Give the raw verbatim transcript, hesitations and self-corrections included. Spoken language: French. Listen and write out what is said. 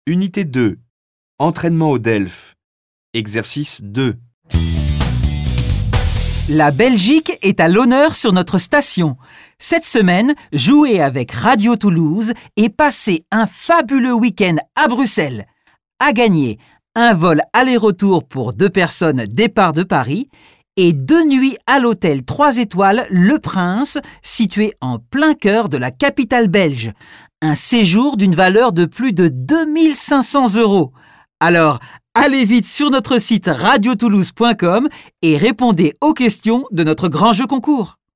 Unité deux. Entraînement au Delphes. Exercice deux. La Belgique est à l'honneur sur notre station. Cette semaine, jouez avec Radio Toulouse et passez un fabuleux week-end à Bruxelles. À gagner, un vol aller-retour pour deux personnes départ de Paris et deux nuits à l'hôtel trois étoiles Le Prince, situé en plein cœur de la capitale belge. Un séjour d'une valeur de plus de deux mille cinq cents euros. Alors, allez vite sur notre site radio toulouse point com et répondez aux questions de notre grand jeu concours.